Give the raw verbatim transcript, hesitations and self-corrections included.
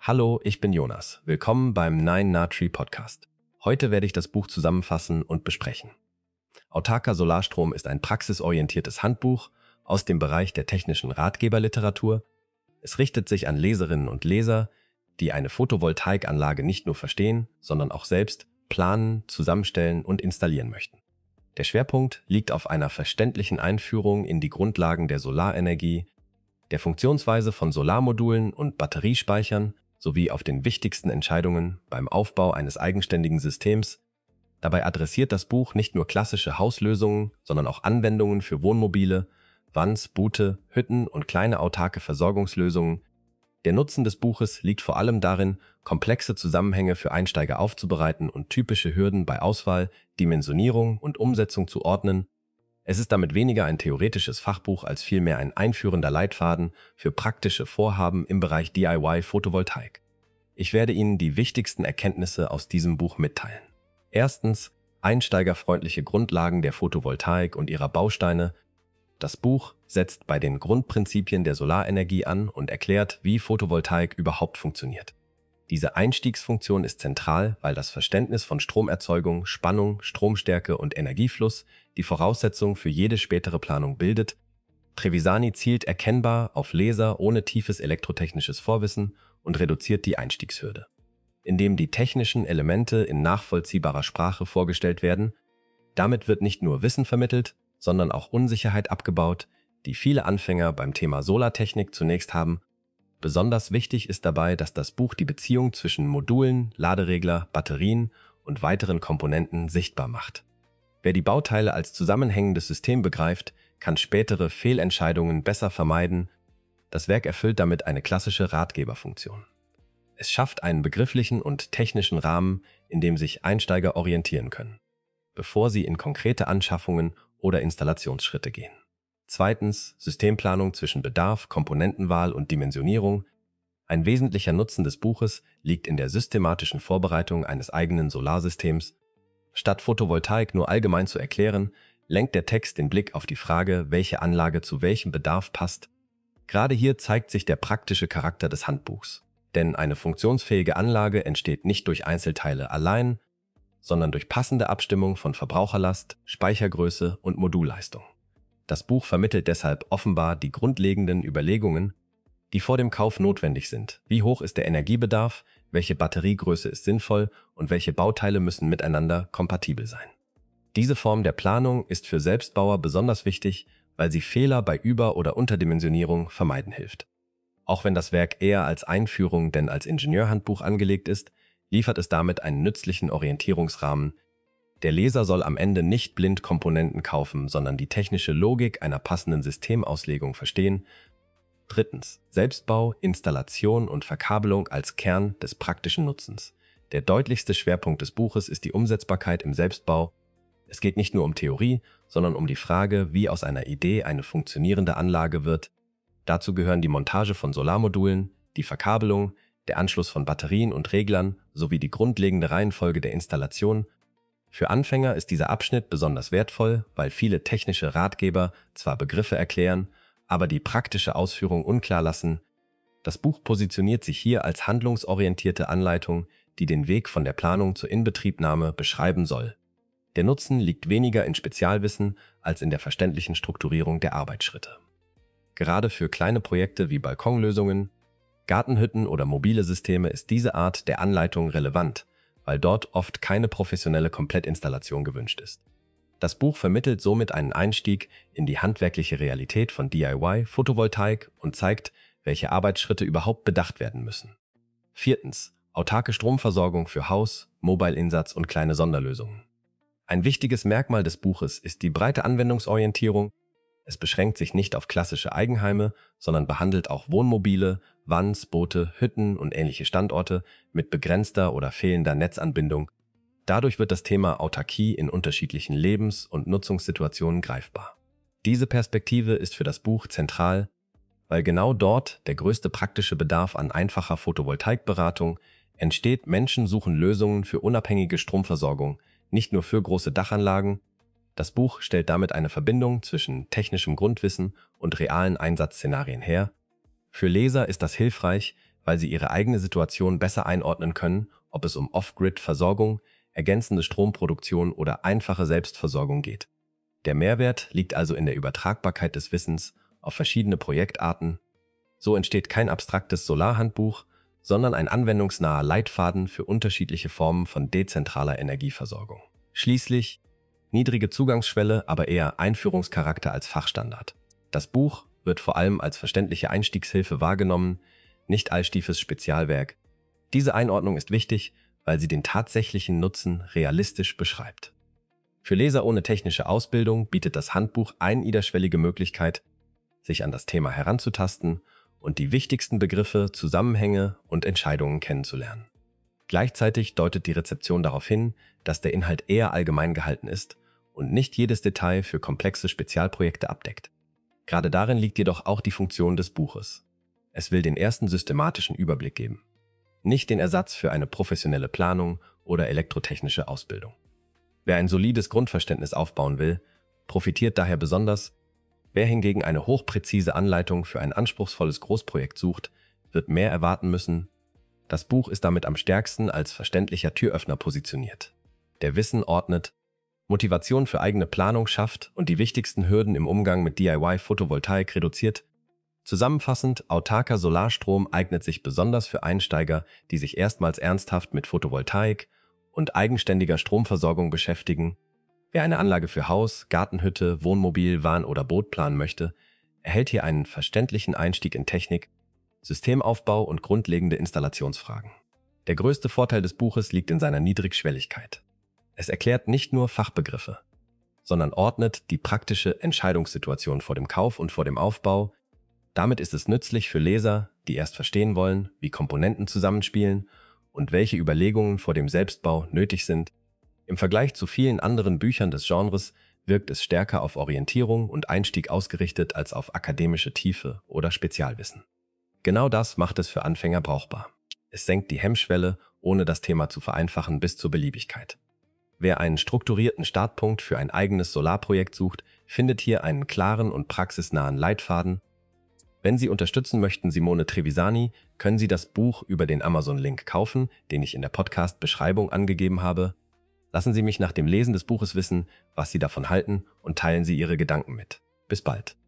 Hallo, ich bin Jonas. Willkommen beim Nine Na Tree Podcast. Heute werde ich das Buch zusammenfassen und besprechen. Autarker Solarstrom ist ein praxisorientiertes Handbuch aus dem Bereich der technischen Ratgeberliteratur. Es richtet sich an Leserinnen und Leser, die eine Photovoltaikanlage nicht nur verstehen, sondern auch selbst planen, zusammenstellen und installieren möchten. Der Schwerpunkt liegt auf einer verständlichen Einführung in die Grundlagen der Solarenergie, der Funktionsweise von Solarmodulen und Batteriespeichern sowie auf den wichtigsten Entscheidungen beim Aufbau eines eigenständigen Systems. Dabei adressiert das Buch nicht nur klassische Hauslösungen, sondern auch Anwendungen für Wohnmobile, Vans, Boote, Hütten und kleine autarke Versorgungslösungen. Der Nutzen des Buches liegt vor allem darin, komplexe Zusammenhänge für Einsteiger aufzubereiten und typische Hürden bei Auswahl, Dimensionierung und Umsetzung zu ordnen. Es ist damit weniger ein theoretisches Fachbuch als vielmehr ein einführender Leitfaden für praktische Vorhaben im Bereich D I Y-Photovoltaik. Ich werde Ihnen die wichtigsten Erkenntnisse aus diesem Buch mitteilen. Erstens, einsteigerfreundliche Grundlagen der Photovoltaik und ihrer Bausteine. Das Buch setzt bei den Grundprinzipien der Solarenergie an und erklärt, wie Photovoltaik überhaupt funktioniert. Diese Einstiegsfunktion ist zentral, weil das Verständnis von Stromerzeugung, Spannung, Stromstärke und Energiefluss die Voraussetzung für jede spätere Planung bildet. Trevisani zielt erkennbar auf Leser ohne tiefes elektrotechnisches Vorwissen und reduziert die Einstiegshürde. Indem die technischen Elemente in nachvollziehbarer Sprache vorgestellt werden, damit wird nicht nur Wissen vermittelt, sondern auch Unsicherheit abgebaut, die viele Anfänger beim Thema Solartechnik zunächst haben. Besonders wichtig ist dabei, dass das Buch die Beziehung zwischen Modulen, Laderegler, Batterien und weiteren Komponenten sichtbar macht. Wer die Bauteile als zusammenhängendes System begreift, kann spätere Fehlentscheidungen besser vermeiden. Das Werk erfüllt damit eine klassische Ratgeberfunktion. Es schafft einen begrifflichen und technischen Rahmen, in dem sich Einsteiger orientieren können, bevor sie in konkrete Anschaffungen oder Installationsschritte gehen. Zweitens, Systemplanung zwischen Bedarf, Komponentenwahl und Dimensionierung. Ein wesentlicher Nutzen des Buches liegt in der systematischen Vorbereitung eines eigenen Solarsystems. Statt Photovoltaik nur allgemein zu erklären, lenkt der Text den Blick auf die Frage, welche Anlage zu welchem Bedarf passt. Gerade hier zeigt sich der praktische Charakter des Handbuchs. Denn eine funktionsfähige Anlage entsteht nicht durch Einzelteile allein, sondern durch passende Abstimmung von Verbraucherlast, Speichergröße und Modulleistung. Das Buch vermittelt deshalb offenbar die grundlegenden Überlegungen, die vor dem Kauf notwendig sind. Wie hoch ist der Energiebedarf, welche Batteriegröße ist sinnvoll und welche Bauteile müssen miteinander kompatibel sein. Diese Form der Planung ist für Selbstbauer besonders wichtig, weil sie Fehler bei Über- oder Unterdimensionierung vermeiden hilft. Auch wenn das Werk eher als Einführung denn als Ingenieurhandbuch angelegt ist, liefert es damit einen nützlichen Orientierungsrahmen. Der Leser soll am Ende nicht blind Komponenten kaufen, sondern die technische Logik einer passenden Systemauslegung verstehen. Drittens, Selbstbau, Installation und Verkabelung als Kern des praktischen Nutzens. Der deutlichste Schwerpunkt des Buches ist die Umsetzbarkeit im Selbstbau. Es geht nicht nur um Theorie, sondern um die Frage, wie aus einer Idee eine funktionierende Anlage wird. Dazu gehören die Montage von Solarmodulen, die Verkabelung, der Anschluss von Batterien und Reglern sowie die grundlegende Reihenfolge der Installation. Für Anfänger ist dieser Abschnitt besonders wertvoll, weil viele technische Ratgeber zwar Begriffe erklären, aber die praktische Ausführung unklar lassen. Das Buch positioniert sich hier als handlungsorientierte Anleitung, die den Weg von der Planung zur Inbetriebnahme beschreiben soll. Der Nutzen liegt weniger in Spezialwissen als in der verständlichen Strukturierung der Arbeitsschritte. Gerade für kleine Projekte wie Balkonlösungen, Gartenhütten oder mobile Systeme ist diese Art der Anleitung relevant, weil dort oft keine professionelle Komplettinstallation gewünscht ist. Das Buch vermittelt somit einen Einstieg in die handwerkliche Realität von D I Y-Photovoltaik und zeigt, welche Arbeitsschritte überhaupt bedacht werden müssen. Viertens, autarke Stromversorgung für Haus, Mobile-Insatz und kleine Sonderlösungen. Ein wichtiges Merkmal des Buches ist die breite Anwendungsorientierung. Es beschränkt sich nicht auf klassische Eigenheime, sondern behandelt auch Wohnmobile, Vans, Boote, Hütten und ähnliche Standorte mit begrenzter oder fehlender Netzanbindung. Dadurch wird das Thema Autarkie in unterschiedlichen Lebens- und Nutzungssituationen greifbar. Diese Perspektive ist für das Buch zentral, weil genau dort der größte praktische Bedarf an einfacher Photovoltaikberatung entsteht. Menschen suchen Lösungen für unabhängige Stromversorgung, nicht nur für große Dachanlagen. Das Buch stellt damit eine Verbindung zwischen technischem Grundwissen und realen Einsatzszenarien her. Für Leser ist das hilfreich, weil sie ihre eigene Situation besser einordnen können, ob es um Off-Grid-Versorgung, ergänzende Stromproduktion oder einfache Selbstversorgung geht. Der Mehrwert liegt also in der Übertragbarkeit des Wissens auf verschiedene Projektarten. So entsteht kein abstraktes Solarhandbuch, sondern ein anwendungsnaher Leitfaden für unterschiedliche Formen von dezentraler Energieversorgung. Schließlich niedrige Zugangsschwelle, aber eher Einführungscharakter als Fachstandard. Das Buch wird vor allem als verständliche Einstiegshilfe wahrgenommen, nicht als stiefes Spezialwerk. Diese Einordnung ist wichtig, weil sie den tatsächlichen Nutzen realistisch beschreibt. Für Leser ohne technische Ausbildung bietet das Handbuch eine niederschwellige Möglichkeit, sich an das Thema heranzutasten und die wichtigsten Begriffe, Zusammenhänge und Entscheidungen kennenzulernen. Gleichzeitig deutet die Rezeption darauf hin, dass der Inhalt eher allgemein gehalten ist und nicht jedes Detail für komplexe Spezialprojekte abdeckt. Gerade darin liegt jedoch auch die Funktion des Buches. Es will den ersten systematischen Überblick geben, nicht den Ersatz für eine professionelle Planung oder elektrotechnische Ausbildung. Wer ein solides Grundverständnis aufbauen will, profitiert daher besonders. Wer hingegen eine hochpräzise Anleitung für ein anspruchsvolles Großprojekt sucht, wird mehr erwarten müssen. Das Buch ist damit am stärksten als verständlicher Türöffner positioniert, der Wissen ordnet, Motivation für eigene Planung schafft und die wichtigsten Hürden im Umgang mit D I Y-Photovoltaik reduziert. Zusammenfassend, autarker Solarstrom eignet sich besonders für Einsteiger, die sich erstmals ernsthaft mit Photovoltaik und eigenständiger Stromversorgung beschäftigen. Wer eine Anlage für Haus, Gartenhütte, Wohnmobil, Van oder Boot planen möchte, erhält hier einen verständlichen Einstieg in Technik, Systemaufbau und grundlegende Installationsfragen. Der größte Vorteil des Buches liegt in seiner Niedrigschwelligkeit. Es erklärt nicht nur Fachbegriffe, sondern ordnet die praktische Entscheidungssituation vor dem Kauf und vor dem Aufbau. Damit ist es nützlich für Leser, die erst verstehen wollen, wie Komponenten zusammenspielen und welche Überlegungen vor dem Selbstbau nötig sind. Im Vergleich zu vielen anderen Büchern des Genres wirkt es stärker auf Orientierung und Einstieg ausgerichtet als auf akademische Tiefe oder Spezialwissen. Genau das macht es für Anfänger brauchbar. Es senkt die Hemmschwelle, ohne das Thema zu vereinfachen, bis zur Beliebigkeit. Wer einen strukturierten Startpunkt für ein eigenes Solarprojekt sucht, findet hier einen klaren und praxisnahen Leitfaden. Wenn Sie unterstützen möchten Simone Trevisani, können Sie das Buch über den Amazon-Link kaufen, den ich in der Podcast-Beschreibung angegeben habe. Lassen Sie mich nach dem Lesen des Buches wissen, was Sie davon halten und teilen Sie Ihre Gedanken mit. Bis bald.